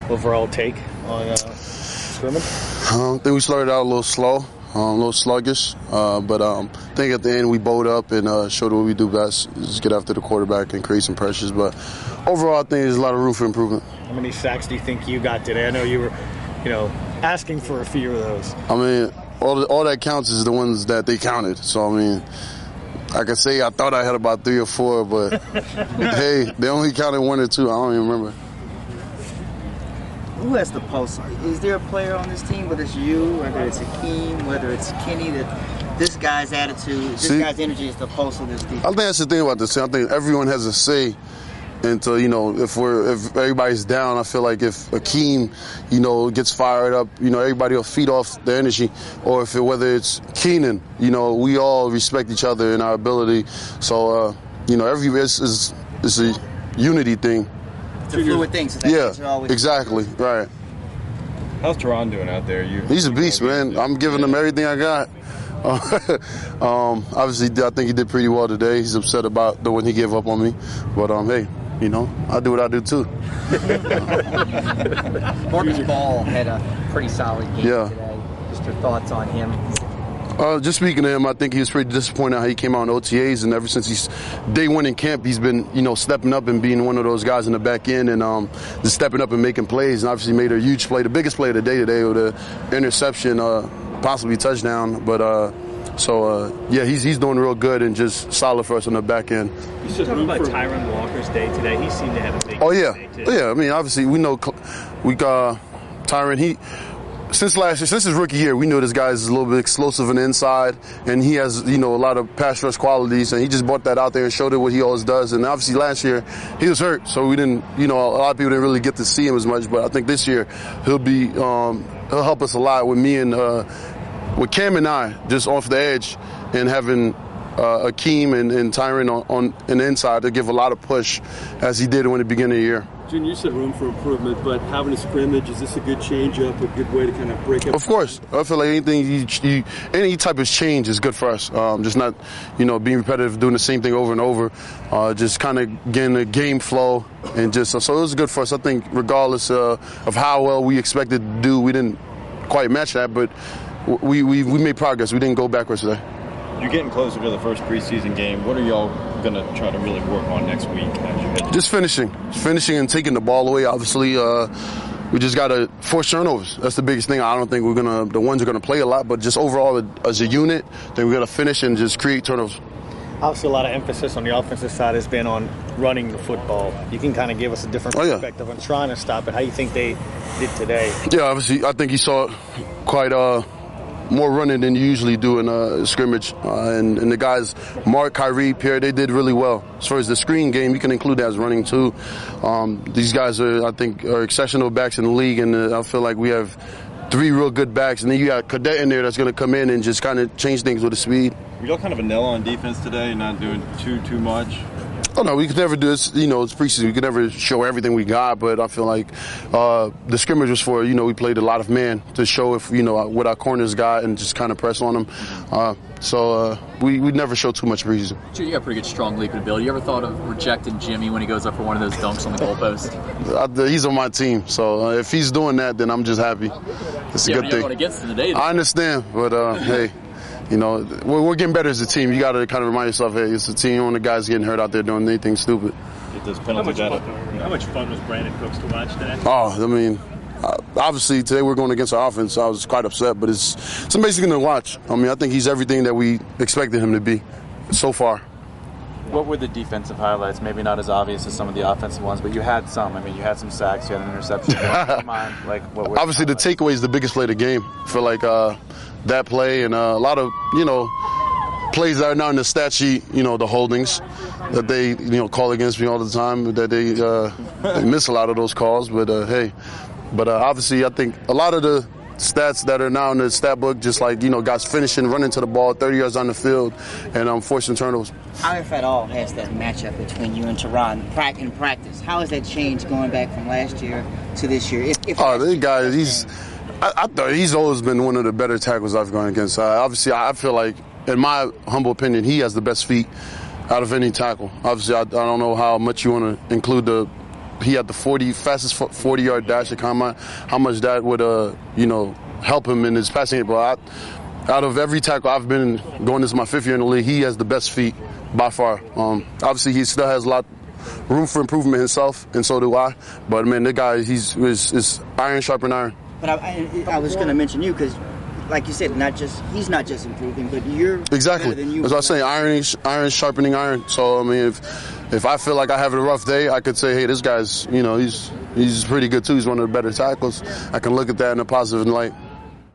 overall take on scrimmage? I think we started out a little slow, a little sluggish, but I think at the end we bowed up and showed what we do best, just get after the quarterback and create some pressures. But overall, I think there's a lot of room for improvement. How many sacks do you think you got today? I know you were, asking for a few of those. I mean, all that counts is the ones that they counted. So, I mean, I could say I thought I had about 3 or 4, but hey, they only counted 1 or 2. I don't even remember. Who has the pulse? Is there a player on this team, whether it's you, whether it's Hakeem, whether it's Kenny, that this guy's attitude, guy's energy is the pulse of this team? I think that's the thing about this team. I think everyone has a say. Until, if everybody's down, I feel like if Hakeem, gets fired up, everybody will feed off the energy. Or whether it's Keenan, we all respect each other and our ability. So, it's a unity thing. It's a fluid thing. So yeah, exactly, right. How's Teron doing out there? He's a beast, man. I'm giving him everything I got. Obviously, I think he did pretty well today. He's upset about the one he gave up on me. But, hey. I do what I do too. Marcus Ball had a pretty solid game today. Just your thoughts on him? Just speaking to him, I think he was pretty disappointed how he came out in OTAs, and ever since he's day one in camp, he's been, stepping up and being one of those guys in the back end and just stepping up and making plays, and obviously made a huge play, the biggest play of the day today with an interception, possibly touchdown, but he's doing real good and just solid for us on the back end. You said talking about Tyron Walker's day today. He seemed to have a big day too. Yeah, I mean, obviously we know Tyron, since his rookie year, we knew this guy's a little bit explosive on the inside, and he has, a lot of pass rush qualities, and he just brought that out there and showed it what he always does. And obviously last year, he was hurt, so we didn't, a lot of people didn't really get to see him as much, but I think this year he'll help us a lot with me and, with Cam and I, just off the edge, and having Akeem and Tyron on the inside to give a lot of push, as he did in the beginning of the year. Junior, you said room for improvement, but having a scrimmage, is this a good change-up, a good way to kind of break up? Of course. I feel like any type of change is good for us. Just not, being repetitive, doing the same thing over and over. Just kind of getting the game flow, and so it was good for us. I think regardless of how well we expected to do, we didn't quite match that, but we made progress. We didn't go backwards today. You're getting closer to the first preseason game. What are y'all going to try to really work on next week as you head? Just finishing and taking the ball away. Obviously, we just got to force turnovers. That's the biggest thing. I don't think the ones are going to play a lot, but just overall as a unit, then we're going to finish and just create turnovers. Obviously, a lot of emphasis on the offensive side has been on running the football. You can kind of give us a different perspective on trying to stop it. How do you think they did today? Yeah, obviously, I think you saw quite more running than you usually do in a scrimmage. And the guys, Mark, Kyrie, Pierre, they did really well. As far as the screen game, you can include that as running too. These guys are exceptional backs in the league, and I feel like we have 3 real good backs. And then you got Cadet in there that's going to come in and just kind of change things with the speed. Were y'all kind of vanilla on defense today, not doing too much? Oh, no, we could never do this. It's preseason. We could never show everything we got, but I feel like the scrimmage was for, we played a lot of man to show if, what our corners got and just kind of press on them. So we never show too much preseason. Sure, you got pretty good strong leap ability. You ever thought of rejecting Jimmy when he goes up for one of those dunks on the goalpost? He's on my team, so if he's doing that, then I'm just happy. It's a good thing. Going against him today, I understand, but hey. We're getting better as a team. You got to kind of remind yourself, hey, it's a team when the guys getting hurt out there doing anything stupid. Get those penalties out. How much fun was Brandon Cooks to watch today? Oh, I mean, obviously today we're going against our offense, so I was quite upset, but it's amazing to watch. I mean, I think he's everything that we expected him to be so far. What were the defensive highlights? Maybe not as obvious as some of the offensive ones, but you had some. I mean, you had some sacks, you had an interception. Obviously, the takeaway is the biggest play of the game. I feel like that play and a lot of, plays that are now in the stat sheet, the holdings that they, call against me all the time, that they miss a lot of those calls. But, obviously, I think a lot of the stats that are now in the stat book, just like, guys finishing, running to the ball 30 yards on the field, and forcing turnovers. How, if at all, has that matchup between you and Teron in practice? How has that changed going back from last year to this year? The guy, I thought he's always been one of the better tackles I've gone against. Obviously, I feel like, in my humble opinion, he has the best feet out of any tackle. Obviously, I don't know how much you want to include the he had the fastest 40-yard dash at combine, how much that would, help him in his passing game. But out of every tackle I've been going, this is my 5th year in the league, he has the best feet by far. Obviously, he still has a lot room for improvement himself, and so do I. But, man, the guy, is iron sharpen iron. But I was going to mention you because, like you said, he's not just improving, but you're exactly better than you. As I was saying, iron sharpening iron. So I mean, if I feel like I have a rough day, I could say, hey, this guy's, he's pretty good too. He's one of the better tackles. I can look at that in a positive light.